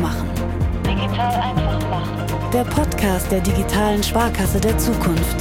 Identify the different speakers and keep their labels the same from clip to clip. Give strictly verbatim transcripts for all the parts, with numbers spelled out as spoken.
Speaker 1: machen.
Speaker 2: Digital einfach machen.
Speaker 1: Der Podcast der digitalen Sparkasse der Zukunft.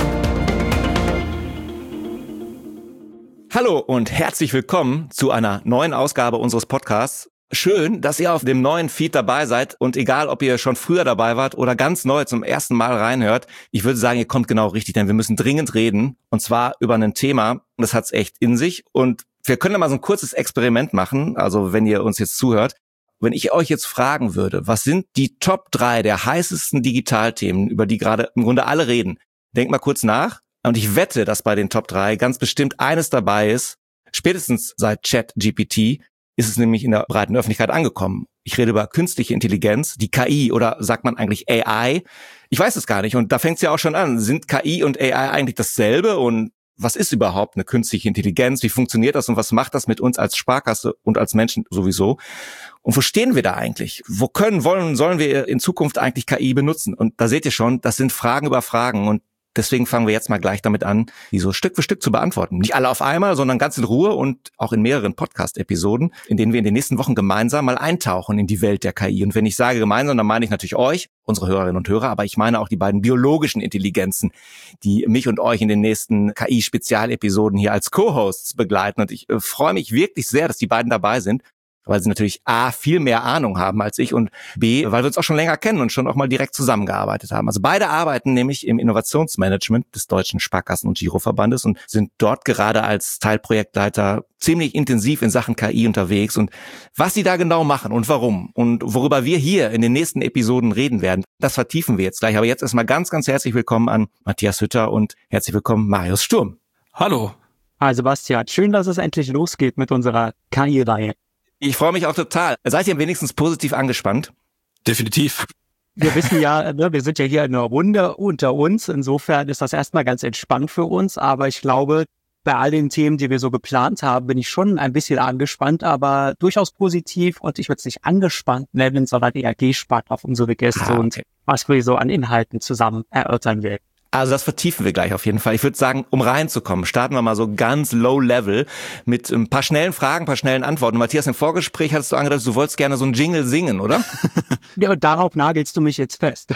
Speaker 3: Hallo und herzlich willkommen zu einer neuen Ausgabe unseres Podcasts. Schön, dass ihr auf dem neuen Feed dabei seid und egal, ob ihr schon früher dabei wart oder ganz neu zum ersten Mal reinhört, ich würde sagen, ihr kommt genau richtig, denn wir müssen dringend reden und zwar über ein Thema, das hat's echt in sich und wir können da mal so ein kurzes Experiment machen, also wenn ihr uns jetzt zuhört. Wenn ich euch jetzt fragen würde, was sind die Top drei der heißesten Digitalthemen, über die gerade im Grunde alle reden, denkt mal kurz nach. Und ich wette, dass bei den Top drei ganz bestimmt eines dabei ist. Spätestens seit ChatGPT ist es nämlich in der breiten Öffentlichkeit angekommen. Ich rede über künstliche Intelligenz, die K I oder sagt man eigentlich A I? Ich weiß es gar nicht und da fängt es ja auch schon an. Sind K I und A I eigentlich dasselbe und was ist überhaupt eine künstliche Intelligenz? Wie funktioniert das und was macht das mit uns als Sparkasse und als Menschen sowieso? Und wo stehen wir da eigentlich? Wo können, wollen, sollen wir in Zukunft eigentlich K I benutzen? Und da seht ihr schon, das sind Fragen über Fragen und deswegen fangen wir jetzt mal gleich damit an, die so Stück für Stück zu beantworten. Nicht alle auf einmal, sondern ganz in Ruhe und auch in mehreren Podcast-Episoden, in denen wir in den nächsten Wochen gemeinsam mal eintauchen in die Welt der K I. Und wenn ich sage gemeinsam, dann meine ich natürlich euch, unsere Hörerinnen und Hörer, aber ich meine auch die beiden biologischen Intelligenzen, die mich und euch in den nächsten K I-Spezialepisoden hier als Co-Hosts begleiten. Und ich äh, freue mich wirklich sehr, dass die beiden dabei sind, weil sie natürlich A, viel mehr Ahnung haben als ich und B, weil wir uns auch schon länger kennen und schon auch mal direkt zusammengearbeitet haben. Also beide arbeiten nämlich im Innovationsmanagement des Deutschen Sparkassen- und Giroverbandes und sind dort gerade als Teilprojektleiter ziemlich intensiv in Sachen K I unterwegs. Und was sie da genau machen und warum und worüber wir hier in den nächsten Episoden reden werden, das vertiefen wir jetzt gleich. Aber jetzt erstmal ganz, ganz herzlich willkommen an Matthias Hütter und herzlich willkommen Marius Sturm.
Speaker 4: Hallo. Hi Sebastian, schön, dass es endlich losgeht mit unserer K I-Reihe.
Speaker 3: Ich freue mich auch total. Seid ihr wenigstens positiv angespannt?
Speaker 4: Definitiv. Wir wissen ja, ne, wir sind ja hier in einer Runde unter uns. Insofern ist das erstmal ganz entspannt für uns. Aber ich glaube, bei all den Themen, die wir so geplant haben, bin ich schon ein bisschen angespannt, aber durchaus positiv. Und ich würde es nicht angespannt nennen, sondern eher gespannt auf unsere Gäste ah, okay. und was wir so an Inhalten zusammen erörtern werden.
Speaker 3: Also das vertiefen wir gleich auf jeden Fall. Ich würde sagen, um reinzukommen, starten wir mal so ganz low level mit ein paar schnellen Fragen, ein paar schnellen Antworten. Matthias, im Vorgespräch hattest du angedeutet, du wolltest gerne so einen Jingle singen, oder?
Speaker 4: Ja, und darauf nagelst du mich jetzt fest.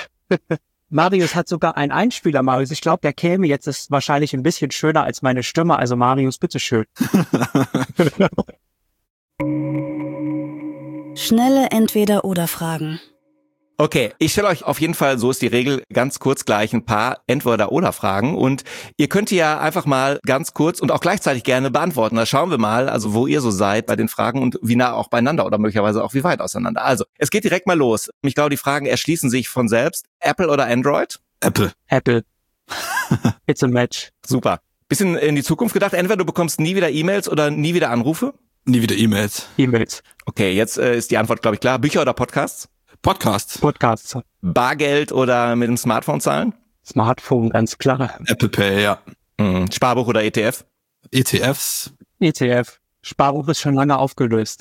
Speaker 4: Marius hat sogar einen Einspieler, Marius. Ich glaube, der käme jetzt, ist wahrscheinlich ein bisschen schöner als meine Stimme. Also Marius, bitteschön.
Speaker 1: Schnelle Entweder-oder-Fragen.
Speaker 3: Okay, ich stelle euch auf jeden Fall, so ist die Regel, ganz kurz gleich ein paar Entweder-oder-Fragen und ihr könnt die ja einfach mal ganz kurz und auch gleichzeitig gerne beantworten. Da schauen wir mal, also wo ihr so seid bei den Fragen und wie nah auch beieinander oder möglicherweise auch wie weit auseinander. Also, es geht direkt mal los. Ich glaube, die Fragen erschließen sich von selbst. Apple oder Android?
Speaker 4: Apple. Apple. It's a match.
Speaker 3: Super. Bisschen in die Zukunft gedacht. Entweder du bekommst nie wieder E-Mails oder nie wieder Anrufe?
Speaker 4: Nie wieder E-Mails. E-Mails.
Speaker 3: Okay, jetzt äh, ist die Antwort, glaube ich, klar. Bücher oder Podcasts?
Speaker 4: Podcasts. Podcasts.
Speaker 3: Bargeld oder mit dem Smartphone zahlen?
Speaker 4: Smartphone, ganz klar.
Speaker 5: Apple Pay, ja.
Speaker 3: Mhm. Sparbuch oder E T F?
Speaker 5: E T Fs.
Speaker 4: E T F. Sparbuch ist schon lange aufgelöst.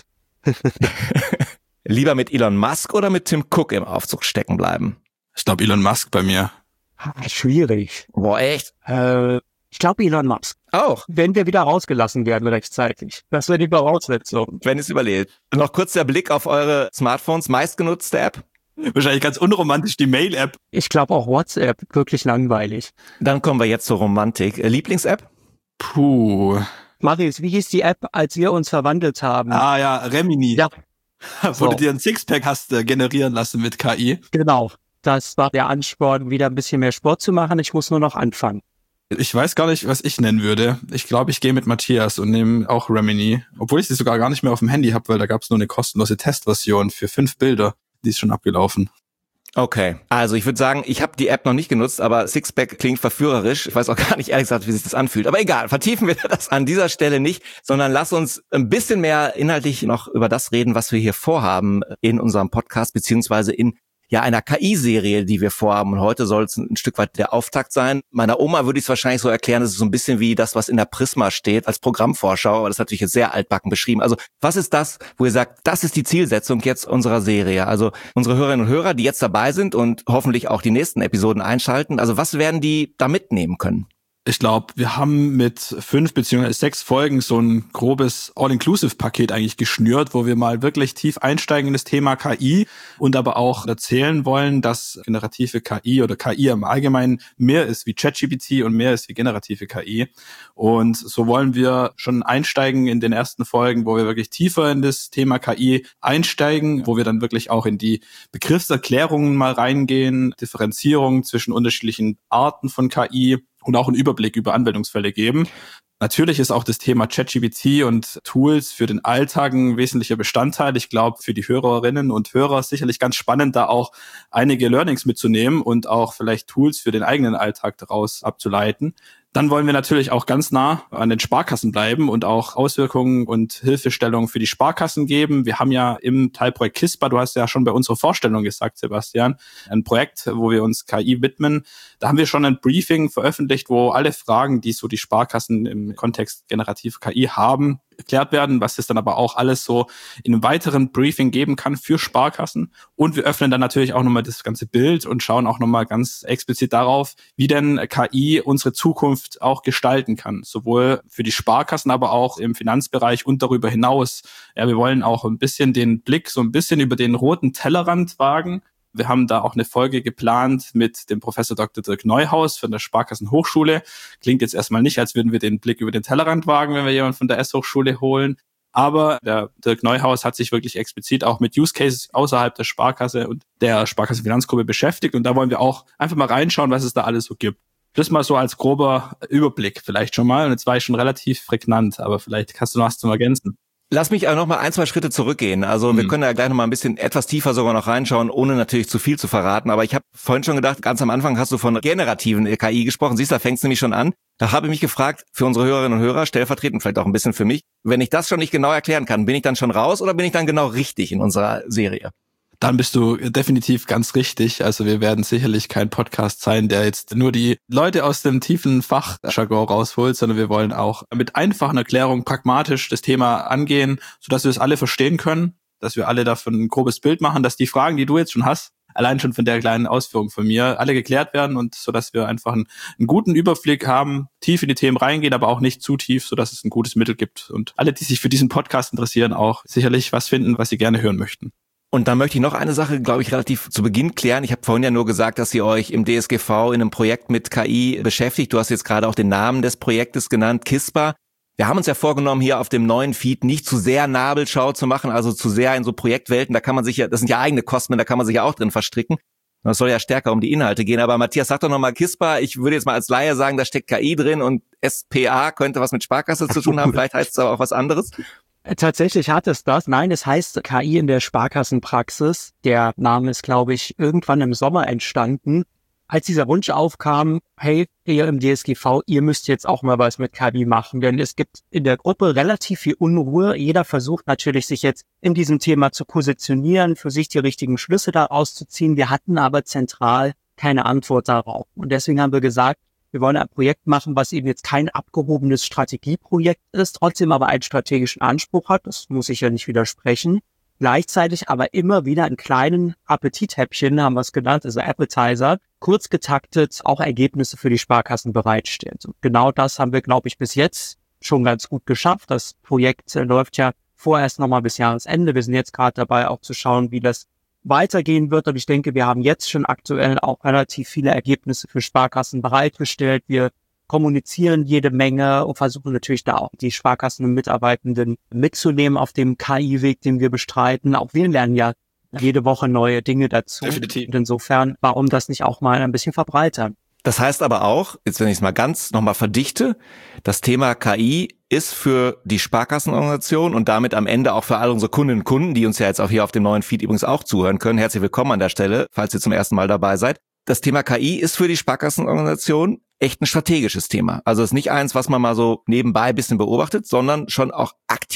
Speaker 3: Lieber mit Elon Musk oder mit Tim Cook im Aufzug stecken bleiben?
Speaker 5: Ich glaube Elon Musk bei mir.
Speaker 4: Ah, schwierig.
Speaker 3: Boah, echt?
Speaker 4: Äh, ich glaube Elon Musk.
Speaker 3: Auch?
Speaker 4: Wenn wir wieder rausgelassen werden rechtzeitig. Das wäre die Voraussetzung.
Speaker 3: Wenn es überlebt. Noch kurz der Blick auf eure Smartphones. Meistgenutzte App?
Speaker 5: Wahrscheinlich ganz unromantisch die Mail-App.
Speaker 4: Ich glaube auch WhatsApp. Wirklich langweilig.
Speaker 3: Dann kommen wir jetzt zur Romantik. Lieblings-App?
Speaker 5: Puh.
Speaker 4: Marius, wie hieß die App, als wir uns verwandelt haben?
Speaker 5: Ah ja, Remini.
Speaker 4: Ja.
Speaker 5: Wo so. Du dir ein Sixpack hast äh, generieren lassen mit K I.
Speaker 4: Genau. Das war der Ansporn, wieder ein bisschen mehr Sport zu machen. Ich muss nur noch anfangen.
Speaker 5: Ich weiß gar nicht, was ich nennen würde. Ich glaube, ich gehe mit Matthias und nehme auch Remini. Obwohl ich sie sogar gar nicht mehr auf dem Handy habe, weil da gab es nur eine kostenlose Testversion für fünf Bilder. Die ist schon abgelaufen.
Speaker 3: Okay, also ich würde sagen, ich habe die App noch nicht genutzt, aber Sixpack klingt verführerisch. Ich weiß auch gar nicht ehrlich gesagt, wie sich das anfühlt. Aber egal, vertiefen wir das an dieser Stelle nicht, sondern lass uns ein bisschen mehr inhaltlich noch über das reden, was wir hier vorhaben in unserem Podcast, beziehungsweise in ja einer K I-Serie, die wir vorhaben. Und heute soll es ein Stück weit der Auftakt sein. Meiner Oma würde ich es wahrscheinlich so erklären, das ist so ein bisschen wie das, was in der Prisma steht als Programmvorschau, aber das ist natürlich jetzt sehr altbacken beschrieben. Also was ist das, wo ihr sagt, das ist die Zielsetzung jetzt unserer Serie? Also unsere Hörerinnen und Hörer, die jetzt dabei sind und hoffentlich auch die nächsten Episoden einschalten, also was werden die da mitnehmen können?
Speaker 5: Ich glaube, wir haben mit fünf beziehungsweise sechs Folgen so ein grobes All-Inclusive-Paket eigentlich geschnürt, wo wir mal wirklich tief einsteigen in das Thema K I und aber auch erzählen wollen, dass generative K I oder K I im Allgemeinen mehr ist wie ChatGPT und mehr ist wie generative K I. Und so wollen wir schon einsteigen in den ersten Folgen, wo wir wirklich tiefer in das Thema K I einsteigen, wo wir dann wirklich auch in die Begriffserklärungen mal reingehen, Differenzierung zwischen unterschiedlichen Arten von K I, und auch einen Überblick über Anwendungsfälle geben. Natürlich ist auch das Thema ChatGPT und Tools für den Alltag ein wesentlicher Bestandteil. Ich glaube, für die Hörerinnen und Hörer sicherlich ganz spannend, da auch einige Learnings mitzunehmen und auch vielleicht Tools für den eigenen Alltag daraus abzuleiten. Dann wollen wir natürlich auch ganz nah an den Sparkassen bleiben und auch Auswirkungen und Hilfestellungen für die Sparkassen geben. Wir haben ja im Teilprojekt KISPA, du hast ja schon bei unserer Vorstellung gesagt, Sebastian, ein Projekt, wo wir uns K I widmen. Da haben wir schon ein Briefing veröffentlicht, wo alle Fragen, die so die Sparkassen im Kontext generative K I haben, erklärt werden, was es dann aber auch alles so in einem weiteren Briefing geben kann für Sparkassen. Und wir öffnen dann natürlich auch nochmal das ganze Bild und schauen auch nochmal ganz explizit darauf, wie denn K I unsere Zukunft auch gestalten kann. Sowohl für die Sparkassen, aber auch im Finanzbereich und darüber hinaus. Ja, wir wollen auch ein bisschen den Blick so ein bisschen über den roten Tellerrand wagen. Wir haben da auch eine Folge geplant mit dem Professor Doktor Dirk Neuhaus von der Sparkassenhochschule. Klingt jetzt erstmal nicht, als würden wir den Blick über den Tellerrand wagen, wenn wir jemanden von der S-Hochschule holen. Aber der Dirk Neuhaus hat sich wirklich explizit auch mit Use Cases außerhalb der Sparkasse und der Sparkassenfinanzgruppe beschäftigt. Und da wollen wir auch einfach mal reinschauen, was es da alles so gibt. Das mal so als grober Überblick vielleicht schon mal. Und jetzt war ich schon relativ prägnant, aber vielleicht kannst du noch was zum Ergänzen.
Speaker 3: Lass mich auch noch mal ein, zwei Schritte zurückgehen. Also hm. wir können da gleich noch mal ein bisschen etwas tiefer sogar noch reinschauen, ohne natürlich zu viel zu verraten. Aber ich habe vorhin schon gedacht, ganz am Anfang hast du von generativen K I gesprochen. Siehst du, da fängt es nämlich schon an. Da habe ich mich gefragt, für unsere Hörerinnen und Hörer, stellvertretend vielleicht auch ein bisschen für mich, wenn ich das schon nicht genau erklären kann, bin ich dann schon raus oder bin ich dann genau richtig in unserer Serie?
Speaker 5: Dann bist du definitiv ganz richtig. Also wir werden sicherlich kein Podcast sein, der jetzt nur die Leute aus dem tiefen Fachjargon rausholt, sondern wir wollen auch mit einfachen Erklärungen pragmatisch das Thema angehen, sodass wir es alle verstehen können, dass wir alle davon ein grobes Bild machen, dass die Fragen, die du jetzt schon hast, allein schon von der kleinen Ausführung von mir, alle geklärt werden und sodass wir einfach einen, einen guten Überblick haben, tief in die Themen reingehen, aber auch nicht zu tief, sodass es ein gutes Mittel gibt und alle, die sich für diesen Podcast interessieren, auch sicherlich was finden, was sie gerne hören möchten.
Speaker 3: Und dann möchte ich noch eine Sache, glaube ich, relativ zu Beginn klären. Ich habe vorhin ja nur gesagt, dass ihr euch im D S G V in einem Projekt mit K I beschäftigt. Du hast jetzt gerade auch den Namen des Projektes genannt, KISPA. Wir haben uns ja vorgenommen, hier auf dem neuen Feed nicht zu sehr Nabelschau zu machen, also zu sehr in so Projektwelten. Da kann man sich ja, das sind ja eigene Kosten, da kann man sich ja auch drin verstricken. Das soll ja stärker um die Inhalte gehen. Aber Matthias, sag doch nochmal KISPA. Ich würde jetzt mal als Laie sagen, da steckt K I drin und S P A könnte was mit Sparkasse zu tun haben. Vielleicht heißt es aber auch was anderes.
Speaker 4: Tatsächlich hat es das. Nein, es heißt K I in der Sparkassenpraxis. Der Name ist, glaube ich, irgendwann im Sommer entstanden. Als dieser Wunsch aufkam, hey, ihr im D S G V, ihr müsst jetzt auch mal was mit K I machen, denn es gibt in der Gruppe relativ viel Unruhe. Jeder versucht natürlich, sich jetzt in diesem Thema zu positionieren, für sich die richtigen Schlüsse daraus zu ziehen. Wir hatten aber zentral keine Antwort darauf. Und deswegen haben wir gesagt, wir wollen ein Projekt machen, was eben jetzt kein abgehobenes Strategieprojekt ist, trotzdem aber einen strategischen Anspruch hat. Das muss ich ja nicht widersprechen. Gleichzeitig aber immer wieder einen kleinen Appetithäppchen, haben wir es genannt, also Appetizer, kurz getaktet auch Ergebnisse für die Sparkassen bereitstellt. Und genau das haben wir, glaube ich, bis jetzt schon ganz gut geschafft. Das Projekt läuft ja vorerst nochmal bis Jahresende. Wir sind jetzt gerade dabei, auch zu schauen, wie das weitergehen wird. Und ich denke, wir haben jetzt schon aktuell auch relativ viele Ergebnisse für Sparkassen bereitgestellt. Wir kommunizieren jede Menge und versuchen natürlich da auch die Sparkassen und Mitarbeitenden mitzunehmen auf dem K I-Weg, den wir bestreiten. Auch wir lernen ja jede Woche neue Dinge dazu.
Speaker 5: Definitiv.
Speaker 4: Und insofern, warum das nicht auch mal ein bisschen verbreitern?
Speaker 3: Das heißt aber auch, jetzt wenn ich es mal ganz nochmal verdichte, das Thema K I ist für die Sparkassenorganisation und damit am Ende auch für all unsere Kundinnen und Kunden, die uns ja jetzt auch hier auf dem neuen Feed übrigens auch zuhören können. Herzlich willkommen an der Stelle, falls ihr zum ersten Mal dabei seid. Das Thema K I ist für die Sparkassenorganisation echt ein strategisches Thema. Also es ist nicht eins, was man mal so nebenbei ein bisschen beobachtet, sondern schon auch aktiv an,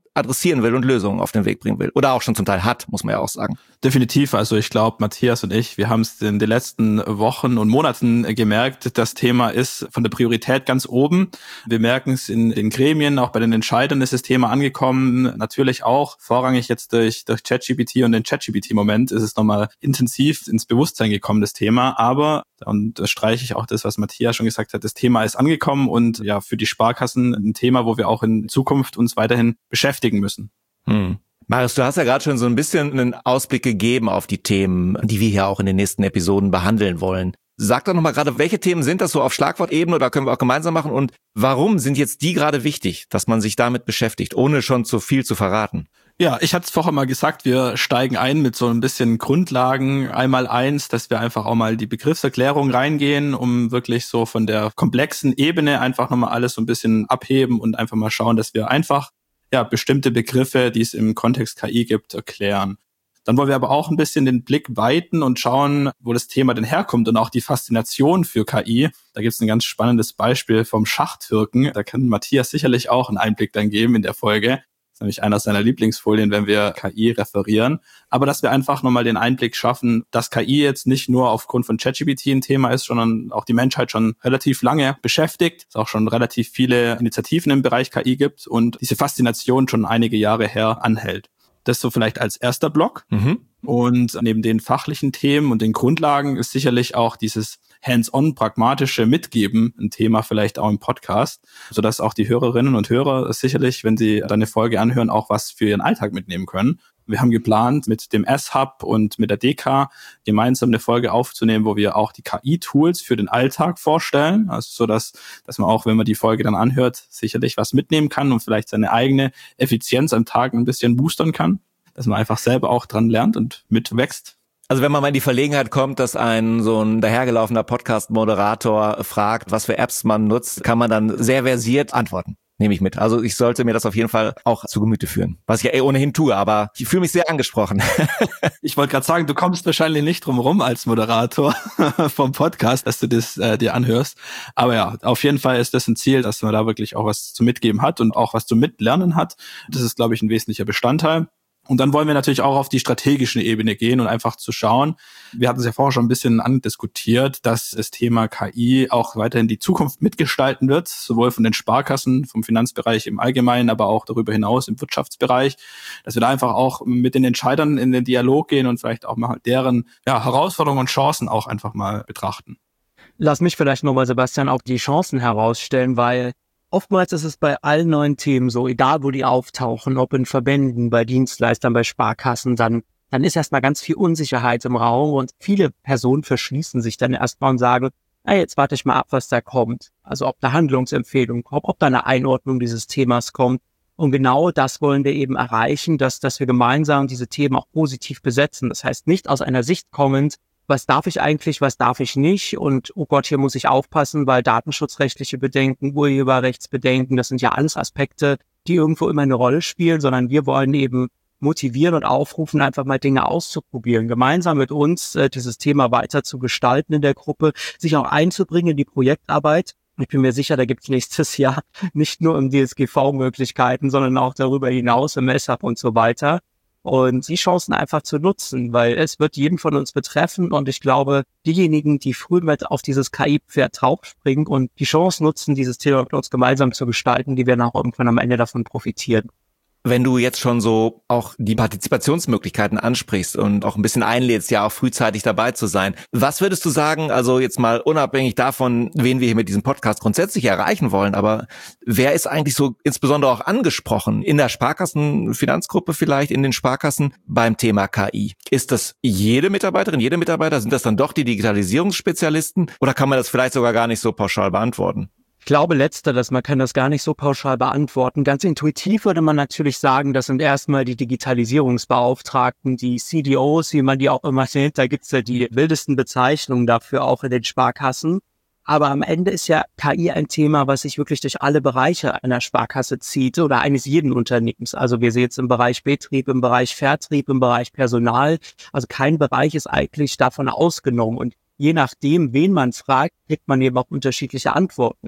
Speaker 3: adressieren will und Lösungen auf den Weg bringen will. Oder auch schon zum Teil hat, muss man ja auch sagen.
Speaker 5: Definitiv. Also ich glaube, Matthias und ich, wir haben es in den letzten Wochen und Monaten gemerkt, das Thema ist von der Priorität ganz oben. Wir merken es in den Gremien, auch bei den Entscheidern ist das Thema angekommen. Natürlich auch vorrangig jetzt durch, durch ChatGPT und den ChatGPT-Moment ist es nochmal intensiv ins Bewusstsein gekommen, das Thema. Aber, und da streiche ich auch das, was Matthias schon gesagt hat, das Thema ist angekommen und ja, für die Sparkassen ein Thema, wo wir auch in Zukunft uns weiterhin beschäftigen müssen.
Speaker 3: Hm. Marius, du hast ja gerade schon so ein bisschen einen Ausblick gegeben auf die Themen, die wir hier auch in den nächsten Episoden behandeln wollen. Sag doch nochmal gerade, welche Themen sind das so auf Schlagwortebene oder können wir auch gemeinsam machen und warum sind jetzt die gerade wichtig, dass man sich damit beschäftigt, ohne schon zu viel zu verraten?
Speaker 5: Ja, ich hatte es vorher mal gesagt, wir steigen ein mit so ein bisschen Grundlagen. Einmal eins, dass wir einfach auch mal die Begriffserklärung reingehen, um wirklich so von der komplexen Ebene einfach nochmal alles so ein bisschen abheben und einfach mal schauen, dass wir einfach ja bestimmte Begriffe, die es im Kontext K I gibt, erklären. Dann wollen wir aber auch ein bisschen den Blick weiten und schauen, wo das Thema denn herkommt und auch die Faszination für K I. Da gibt es ein ganz spannendes Beispiel vom Schachtürken. Da kann Matthias sicherlich auch einen Einblick dann geben in der Folge. Das ist nämlich einer seiner Lieblingsfolien, wenn wir K I referieren. Aber dass wir einfach nochmal den Einblick schaffen, dass K I jetzt nicht nur aufgrund von ChatGPT ein Thema ist, sondern auch die Menschheit schon relativ lange beschäftigt. Es auch schon relativ viele Initiativen im Bereich K I gibt und diese Faszination schon einige Jahre her anhält. Das so vielleicht als erster Block. Mhm. Und neben den fachlichen Themen und den Grundlagen ist sicherlich auch dieses hands-on pragmatische Mitgeben ein Thema vielleicht auch im Podcast, sodass auch die Hörerinnen und Hörer sicherlich, wenn sie deine Folge anhören, auch was für ihren Alltag mitnehmen können. Wir haben geplant, mit dem S-Hub und mit der D K gemeinsam eine Folge aufzunehmen, wo wir auch die K I-Tools für den Alltag vorstellen. Also so, dass, dass man auch, wenn man die Folge dann anhört, sicherlich was mitnehmen kann und vielleicht seine eigene Effizienz am Tag ein bisschen boostern kann. Dass man einfach selber auch dran lernt und mitwächst.
Speaker 3: Also wenn man mal in die Verlegenheit kommt, dass ein so ein dahergelaufener Podcast-Moderator fragt, was für Apps man nutzt, kann man dann sehr versiert antworten. Nehme ich mit. Also ich sollte mir das auf jeden Fall auch zu Gemüte führen. Was ich ja eh ohnehin tue, aber ich fühle mich sehr angesprochen.
Speaker 5: Ich wollte gerade sagen, du kommst wahrscheinlich nicht drum rum als Moderator vom Podcast, dass du das äh, dir anhörst. Aber ja, auf jeden Fall ist das ein Ziel, dass man da wirklich auch was zu mitgeben hat und auch was zu mitlernen hat. Das ist, glaube ich, ein wesentlicher Bestandteil. Und dann wollen wir natürlich auch auf die strategische Ebene gehen und einfach zu schauen. Wir hatten es ja vorher schon ein bisschen andiskutiert, dass das Thema K I auch weiterhin die Zukunft mitgestalten wird, sowohl von den Sparkassen, vom Finanzbereich im Allgemeinen, aber auch darüber hinaus im Wirtschaftsbereich, dass wir da einfach auch mit den Entscheidern in den Dialog gehen und vielleicht auch mal deren ja, Herausforderungen und Chancen auch einfach mal betrachten.
Speaker 4: Lass mich vielleicht nochmal, Sebastian, auch die Chancen herausstellen, weil oftmals ist es bei allen neuen Themen so, egal wo die auftauchen, ob in Verbänden, bei Dienstleistern, bei Sparkassen, dann, dann ist erstmal ganz viel Unsicherheit im Raum und viele Personen verschließen sich dann erstmal und sagen, na, jetzt warte ich mal ab, was da kommt. Also ob da Handlungsempfehlungen kommt, ob da eine Einordnung dieses Themas kommt. Und genau das wollen wir eben erreichen, dass, dass wir gemeinsam diese Themen auch positiv besetzen. Das heißt, nicht aus einer Sicht kommend, was darf ich eigentlich, was darf ich nicht und oh Gott, hier muss ich aufpassen, weil datenschutzrechtliche Bedenken, Urheberrechtsbedenken, das sind ja alles Aspekte, die irgendwo immer eine Rolle spielen, sondern wir wollen eben motivieren und aufrufen, einfach mal Dinge auszuprobieren, gemeinsam mit uns äh, dieses Thema weiter zu gestalten in der Gruppe, sich auch einzubringen in die Projektarbeit. Ich bin mir sicher, da gibt es nächstes Jahr nicht nur im D S G V-Möglichkeiten, sondern auch darüber hinaus im S-Hub und so weiter. Und die Chancen einfach zu nutzen, weil es wird jeden von uns betreffen und ich glaube, diejenigen, die früh mit auf dieses K I-Pferd draufspringen und die Chance nutzen, dieses Thema mit uns gemeinsam zu gestalten, die werden auch irgendwann am Ende davon profitieren.
Speaker 3: Wenn du jetzt schon so auch die Partizipationsmöglichkeiten ansprichst und auch ein bisschen einlädst, ja auch frühzeitig dabei zu sein, was würdest du sagen, also jetzt mal unabhängig davon, wen wir hier mit diesem Podcast grundsätzlich erreichen wollen, aber wer ist eigentlich so insbesondere auch angesprochen in der Sparkassenfinanzgruppe vielleicht, in den Sparkassen beim Thema K I? Ist das jede Mitarbeiterin, jede Mitarbeiter? Sind das dann doch die Digitalisierungsspezialisten oder kann man das vielleicht sogar gar nicht so pauschal beantworten?
Speaker 4: Ich glaube letzteres, man kann das gar nicht so pauschal beantworten. Ganz intuitiv würde man natürlich sagen, das sind erstmal die Digitalisierungsbeauftragten, die C D Os, wie man die auch immer nennt. Da gibt's ja die wildesten Bezeichnungen dafür auch in den Sparkassen. Aber am Ende ist ja K I ein Thema, was sich wirklich durch alle Bereiche einer Sparkasse zieht oder eines jeden Unternehmens. Also wir sehen jetzt im Bereich Betrieb, im Bereich Vertrieb, im Bereich Personal. Also kein Bereich ist eigentlich davon ausgenommen. Und je nachdem, wen man fragt, kriegt man eben auch unterschiedliche Antworten.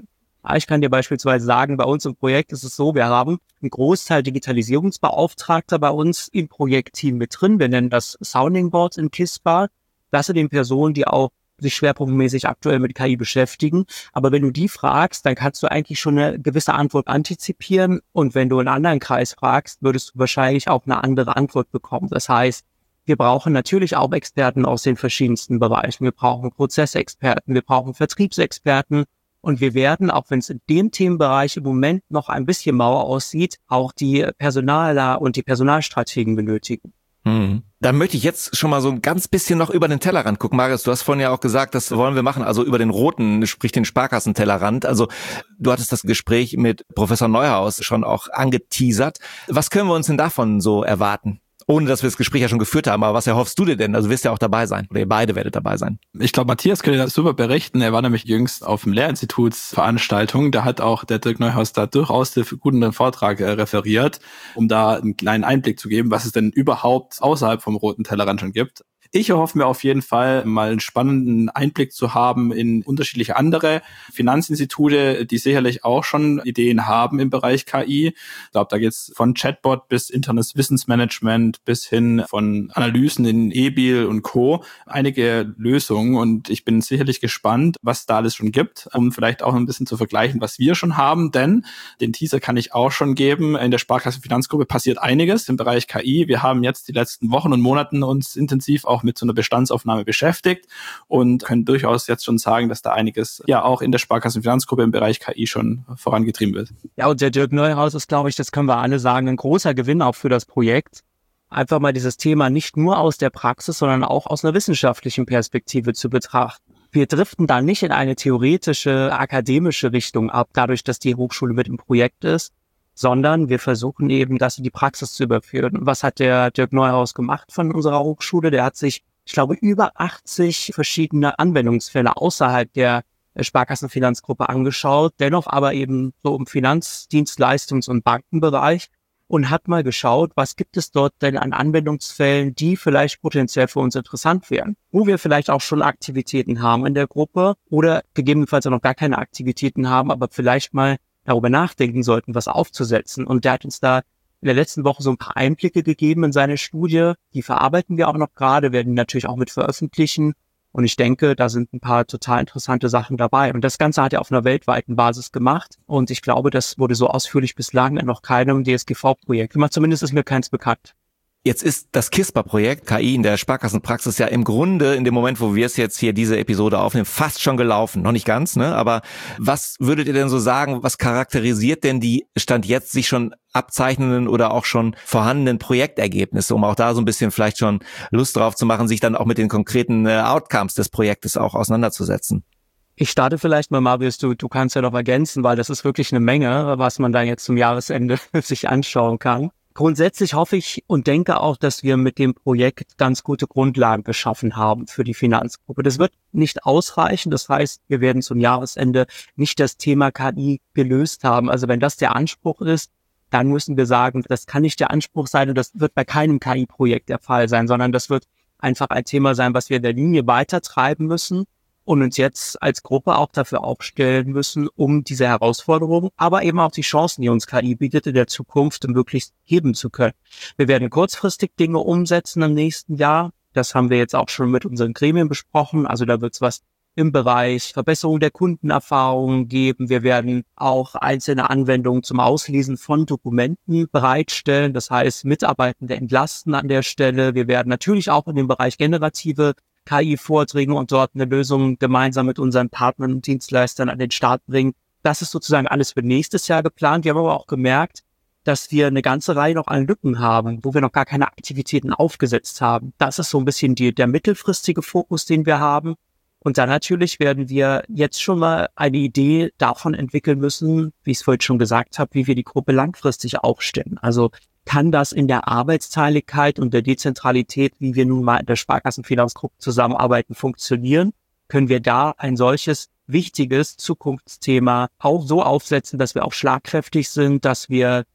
Speaker 4: Ich kann dir beispielsweise sagen, bei uns im Projekt ist es so, wir haben einen Großteil Digitalisierungsbeauftragter bei uns im Projektteam mit drin. Wir nennen das Sounding Board in KISPA. Das sind eben Personen, die auch sich schwerpunktmäßig aktuell mit K I beschäftigen. Aber wenn du die fragst, dann kannst du eigentlich schon eine gewisse Antwort antizipieren. Und wenn du einen anderen Kreis fragst, würdest du wahrscheinlich auch eine andere Antwort bekommen. Das heißt, wir brauchen natürlich auch Experten aus den verschiedensten Bereichen. Wir brauchen Prozessexperten, wir brauchen Vertriebsexperten. Und wir werden, auch wenn es in dem Themenbereich im Moment noch ein bisschen mau aussieht, auch die Personaler und die Personalstrategen benötigen.
Speaker 3: Hm. Dann möchte ich jetzt schon mal so ein ganz bisschen noch über den Tellerrand gucken. Marius, du hast vorhin ja auch gesagt, das wollen wir machen, also über den roten, sprich den Sparkassentellerrand. Also du hattest das Gespräch mit Professor Neuhaus schon auch angeteasert. Was können wir uns denn davon so erwarten? Ohne, dass wir das Gespräch ja schon geführt haben, aber was erhoffst du dir denn? Also wirst ja auch dabei sein, oder ihr beide werdet dabei sein.
Speaker 5: Ich glaube, Matthias könnte das super berichten. Er war nämlich jüngst auf dem Lehrinstitutsveranstaltung. Da hat auch der Dirk Neuhaus da durchaus einen guten Vortrag äh, referiert, um da einen kleinen Einblick zu geben, was es denn überhaupt außerhalb vom roten Tellerrand schon gibt. Ich erhoffe mir auf jeden Fall, mal einen spannenden Einblick zu haben in unterschiedliche andere Finanzinstitute, die sicherlich auch schon Ideen haben im Bereich K I. Ich glaube, da geht's von Chatbot bis internes Wissensmanagement bis hin von Analysen in eBiel und Co. Einige Lösungen, und ich bin sicherlich gespannt, was da alles schon gibt, um vielleicht auch ein bisschen zu vergleichen, was wir schon haben, denn den Teaser kann ich auch schon geben. In der Sparkassenfinanzgruppe passiert einiges im Bereich K I. Wir haben jetzt die letzten Wochen und Monaten uns intensiv auch mit so einer Bestandsaufnahme beschäftigt und können durchaus jetzt schon sagen, dass da einiges ja auch in der Sparkassenfinanzgruppe im Bereich K I schon vorangetrieben wird.
Speaker 4: Ja, und der Dirk Neuhaus ist, glaube ich, das können wir alle sagen, ein großer Gewinn auch für das Projekt. Einfach mal dieses Thema nicht nur aus der Praxis, sondern auch aus einer wissenschaftlichen Perspektive zu betrachten. Wir driften da nicht in eine theoretische, akademische Richtung ab, dadurch, dass die Hochschule mit im Projekt ist, sondern wir versuchen eben, das in die Praxis zu überführen. Was hat der Dirk Neuhaus gemacht von unserer Hochschule? Der hat sich, ich glaube, über achtzig verschiedene Anwendungsfälle außerhalb der Sparkassenfinanzgruppe angeschaut, dennoch aber eben so im Finanzdienstleistungs- und Bankenbereich, und hat mal geschaut, was gibt es dort denn an Anwendungsfällen, die vielleicht potenziell für uns interessant wären, wo wir vielleicht auch schon Aktivitäten haben in der Gruppe oder gegebenenfalls auch noch gar keine Aktivitäten haben, aber vielleicht mal darüber nachdenken sollten, was aufzusetzen. Und der hat uns da in der letzten Woche so ein paar Einblicke gegeben in seine Studie. Die verarbeiten wir auch noch gerade, werden natürlich auch mit veröffentlichen. Und ich denke, da sind ein paar total interessante Sachen dabei. Und das Ganze hat er auf einer weltweiten Basis gemacht. Und ich glaube, das wurde so ausführlich bislang in noch keinem D S G V-Projekt gemacht. Zumindest ist mir keins bekannt.
Speaker 3: Jetzt ist das KISPA-Projekt, K I in der Sparkassenpraxis, ja im Grunde in dem Moment, wo wir es jetzt hier diese Episode aufnehmen, fast schon gelaufen. Noch nicht ganz, ne? Aber was würdet ihr denn so sagen, was charakterisiert denn die Stand jetzt sich schon abzeichnenden oder auch schon vorhandenen Projektergebnisse, um auch da so ein bisschen vielleicht schon Lust drauf zu machen, sich dann auch mit den konkreten äh, Outcomes des Projektes auch auseinanderzusetzen?
Speaker 4: Ich starte vielleicht mal, Marius, du, du kannst ja noch ergänzen, weil das ist wirklich eine Menge, was man da jetzt zum Jahresende sich anschauen kann. Grundsätzlich hoffe ich und denke auch, dass wir mit dem Projekt ganz gute Grundlagen geschaffen haben für die Finanzgruppe. Das wird nicht ausreichen. Das heißt, wir werden zum Jahresende nicht das Thema K I gelöst haben. Also wenn das der Anspruch ist, dann müssen wir sagen, das kann nicht der Anspruch sein, und das wird bei keinem K I-Projekt der Fall sein, sondern das wird einfach ein Thema sein, was wir in der Linie weitertreiben müssen und uns jetzt als Gruppe auch dafür aufstellen müssen, um diese Herausforderungen, aber eben auch die Chancen, die uns K I bietet, in der Zukunft möglichst heben zu können. Wir werden kurzfristig Dinge umsetzen im nächsten Jahr. Das haben wir jetzt auch schon mit unseren Gremien besprochen. Also da wird es was im Bereich Verbesserung der Kundenerfahrungen geben. Wir werden auch einzelne Anwendungen zum Auslesen von Dokumenten bereitstellen. Das heißt, Mitarbeitende entlasten an der Stelle. Wir werden natürlich auch in dem Bereich generative K I-Vorträge und dort eine Lösung gemeinsam mit unseren Partnern und Dienstleistern an den Start bringen. Das ist sozusagen alles für nächstes Jahr geplant. Wir haben aber auch gemerkt, dass wir eine ganze Reihe noch an Lücken haben, wo wir noch gar keine Aktivitäten aufgesetzt haben. Das ist so ein bisschen die, der mittelfristige Fokus, den wir haben. Und dann natürlich werden wir jetzt schon mal eine Idee davon entwickeln müssen, wie ich es vorhin schon gesagt habe, wie wir die Gruppe langfristig aufstellen. Also kann das in der Arbeitsteiligkeit und der Dezentralität, wie wir nun mal in der Sparkassenfinanzgruppe zusammenarbeiten, funktionieren? Können wir da ein solches wichtiges Zukunftsthema auch so aufsetzen, dass wir auch schlagkräftig sind, dass wir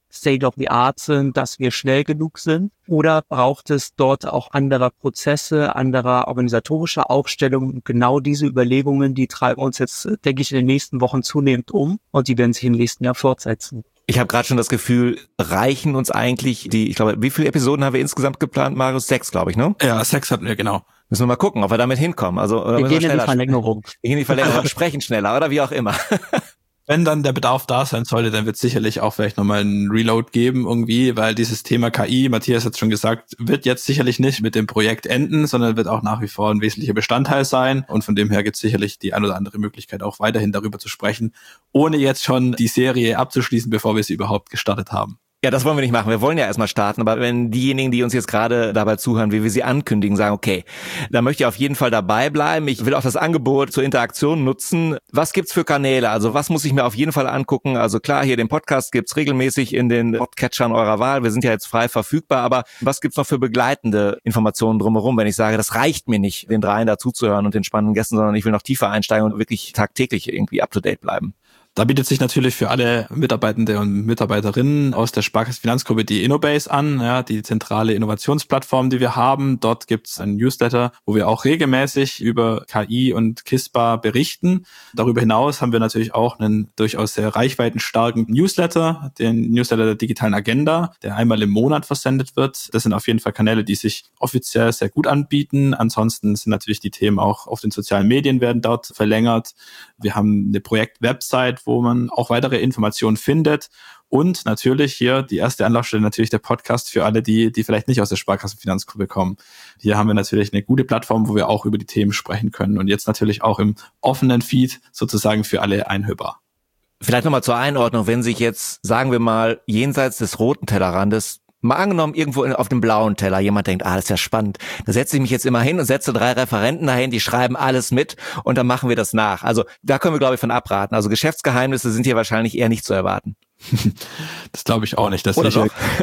Speaker 4: State of the Art sind, dass wir schnell genug sind? Oder braucht es dort auch anderer Prozesse, anderer organisatorischer Aufstellungen? Genau diese Überlegungen, die treiben uns jetzt, denke ich, in den nächsten Wochen zunehmend um und die werden sich im nächsten Jahr fortsetzen.
Speaker 3: Ich habe gerade schon das Gefühl, reichen uns eigentlich die, ich glaube, wie viele Episoden haben wir insgesamt geplant, Marius? Sechs, glaube ich, ne?
Speaker 5: Ja, sechs hatten wir, genau.
Speaker 3: Müssen wir mal gucken, ob wir damit hinkommen. Also, oder
Speaker 4: wir gehen in die Verlängerung.
Speaker 3: Wir gehen in die Verlängerung, sprechen schneller oder wie auch immer.
Speaker 5: Wenn dann der Bedarf da sein sollte, dann wird es sicherlich auch vielleicht nochmal einen Reload geben irgendwie, weil dieses Thema K I, Matthias hat schon gesagt, wird jetzt sicherlich nicht mit dem Projekt enden, sondern wird auch nach wie vor ein wesentlicher Bestandteil sein. Und von dem her gibt es sicherlich die ein oder andere Möglichkeit, auch weiterhin darüber zu sprechen, ohne jetzt schon die Serie abzuschließen, bevor wir sie überhaupt gestartet haben.
Speaker 3: Ja, das wollen wir nicht machen. Wir wollen ja erstmal starten, aber wenn diejenigen, die uns jetzt gerade dabei zuhören, wie wir sie ankündigen, sagen, okay, da möchte ich auf jeden Fall dabei bleiben. Ich will auch das Angebot zur Interaktion nutzen. Was gibt's für Kanäle? Also was muss ich mir auf jeden Fall angucken? Also klar, hier den Podcast gibt's regelmäßig in den Podcatchern eurer Wahl. Wir sind ja jetzt frei verfügbar, aber was gibt's noch für begleitende Informationen drumherum, wenn ich sage, das reicht mir nicht, den dreien dazuzuhören und den spannenden Gästen, sondern ich will noch tiefer einsteigen und wirklich tagtäglich irgendwie up to date bleiben?
Speaker 5: Da bietet sich natürlich für alle Mitarbeitende und Mitarbeiterinnen aus der Sparkasse Finanzgruppe die Innobase an, ja, die zentrale Innovationsplattform, die wir haben. Dort gibt es einen Newsletter, wo wir auch regelmäßig über K I und KISSPA berichten. Darüber hinaus haben wir natürlich auch einen durchaus sehr reichweitenstarken Newsletter, den Newsletter der digitalen Agenda, der einmal im Monat versendet wird. Das sind auf jeden Fall Kanäle, die sich offiziell sehr gut anbieten. Ansonsten sind natürlich die Themen auch auf den sozialen Medien werden dort verlängert. Wir haben eine Projekt-Website, wo man auch weitere Informationen findet. Und natürlich hier die erste Anlaufstelle, natürlich der Podcast für alle, die die vielleicht nicht aus der Sparkassenfinanzgruppe kommen. Hier haben wir natürlich eine gute Plattform, wo wir auch über die Themen sprechen können. Und jetzt natürlich auch im offenen Feed sozusagen für alle einhörbar.
Speaker 3: Vielleicht nochmal zur Einordnung, wenn sich jetzt, sagen wir mal, jenseits des roten Tellerrandes, mal angenommen, irgendwo auf dem blauen Teller jemand denkt, ah, das ist ja spannend. Da setze ich mich jetzt immer hin und setze drei Referenten dahin, die schreiben alles mit und dann machen wir das nach. Also da können wir, glaube ich, von abraten. Also Geschäftsgeheimnisse sind hier wahrscheinlich eher nicht zu erwarten.
Speaker 5: Das glaube ich auch nicht. Das
Speaker 3: Oder doch?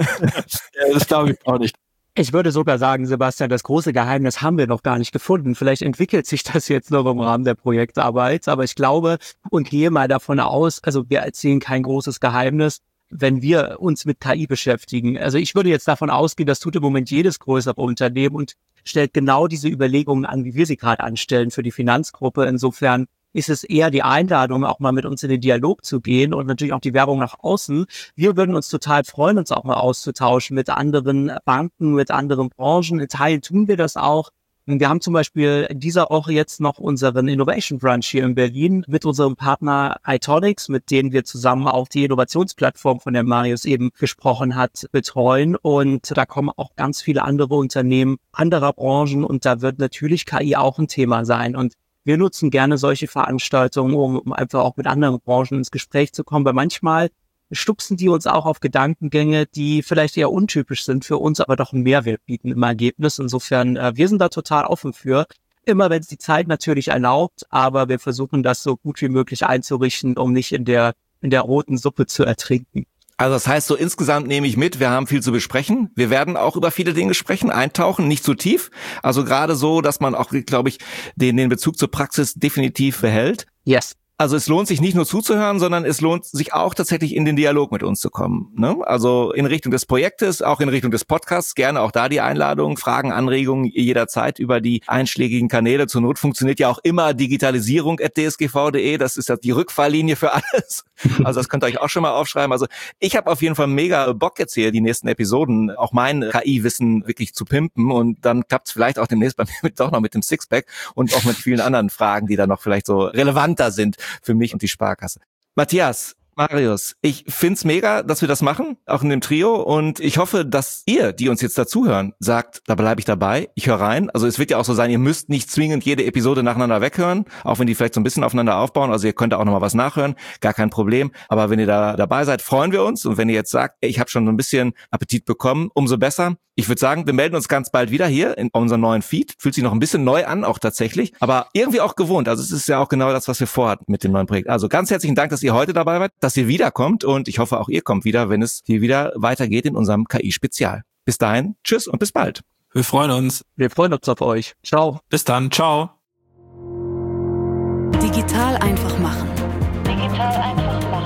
Speaker 5: Ja, das glaube ich auch nicht.
Speaker 4: Ich würde sogar sagen, Sebastian, das große Geheimnis haben wir noch gar nicht gefunden. Vielleicht entwickelt sich das jetzt noch im Rahmen der Projektarbeit, aber ich glaube und gehe mal davon aus, also wir erzählen kein großes Geheimnis, wenn wir uns mit K I beschäftigen. Also ich würde jetzt davon ausgehen, das tut im Moment jedes größere Unternehmen und stellt genau diese Überlegungen an, wie wir sie gerade anstellen für die Finanzgruppe. Insofern ist es eher die Einladung, auch mal mit uns in den Dialog zu gehen und natürlich auch die Werbung nach außen. Wir würden uns total freuen, uns auch mal auszutauschen mit anderen Banken, mit anderen Branchen. In Teilen tun wir das auch. Wir haben zum Beispiel in dieser Woche jetzt noch unseren Innovation Brunch hier in Berlin mit unserem Partner iTonics, mit denen wir zusammen auch die Innovationsplattform, von der Marius eben gesprochen hat, betreuen. Und da kommen auch ganz viele andere Unternehmen anderer Branchen und da wird natürlich K I auch ein Thema sein. Und wir nutzen gerne solche Veranstaltungen, um, um einfach auch mit anderen Branchen ins Gespräch zu kommen, weil manchmal stupsen die uns auch auf Gedankengänge, die vielleicht eher untypisch sind für uns, aber doch einen Mehrwert bieten im Ergebnis. Insofern, äh, wir sind da total offen für. Immer wenn es die Zeit natürlich erlaubt, aber wir versuchen das so gut wie möglich einzurichten, um nicht in der in der roten Suppe zu ertrinken.
Speaker 3: Also das heißt, so insgesamt nehme ich mit, wir haben viel zu besprechen. Wir werden auch über viele Dinge sprechen, eintauchen, nicht zu tief. Also gerade so, dass man auch, glaube ich, den, den Bezug zur Praxis definitiv behält.
Speaker 4: Yes.
Speaker 3: Also es lohnt sich nicht nur zuzuhören, sondern es lohnt sich auch tatsächlich in den Dialog mit uns zu kommen, ne? Also in Richtung des Projektes, auch in Richtung des Podcasts, gerne auch da die Einladung, Fragen, Anregungen jederzeit über die einschlägigen Kanäle. Zur Not funktioniert ja auch immer digitalisierung at d s g v punkt d e, das ist ja die Rückfalllinie für alles. Also das könnt ihr euch auch schon mal aufschreiben. Also ich habe auf jeden Fall mega Bock jetzt hier, die nächsten Episoden, auch mein K I-Wissen wirklich zu pimpen und dann klappt es vielleicht auch demnächst bei mir mit, doch noch mit dem Sixpack und auch mit vielen anderen Fragen, die da noch vielleicht so relevanter sind für mich und die Sparkasse. Matthias, Marius, ich find's mega, dass wir das machen, auch in dem Trio, und ich hoffe, dass ihr, die uns jetzt dazuhören, sagt, da bleibe ich dabei, ich höre rein. Also es wird ja auch so sein, ihr müsst nicht zwingend jede Episode nacheinander weghören, auch wenn die vielleicht so ein bisschen aufeinander aufbauen, also ihr könnt auch nochmal was nachhören, gar kein Problem, aber wenn ihr da dabei seid, freuen wir uns, und wenn ihr jetzt sagt, ey, ich habe schon so ein bisschen Appetit bekommen, umso besser. Ich würde sagen, wir melden uns ganz bald wieder hier in unserem neuen Feed. Fühlt sich noch ein bisschen neu an, auch tatsächlich, aber irgendwie auch gewohnt. Also es ist ja auch genau das, was wir vorhatten mit dem neuen Projekt. Also ganz herzlichen Dank, dass ihr heute dabei wart, dass ihr wiederkommt, und ich hoffe, auch ihr kommt wieder, wenn es hier wieder weitergeht in unserem K I-Spezial. Bis dahin, tschüss und bis bald.
Speaker 5: Wir freuen uns.
Speaker 4: Wir freuen uns auf euch. Ciao.
Speaker 5: Bis dann. Ciao.
Speaker 1: Digital einfach machen.
Speaker 2: Digital einfach machen.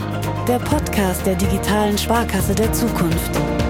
Speaker 1: der Podcast der digitalen Sparkasse der Zukunft.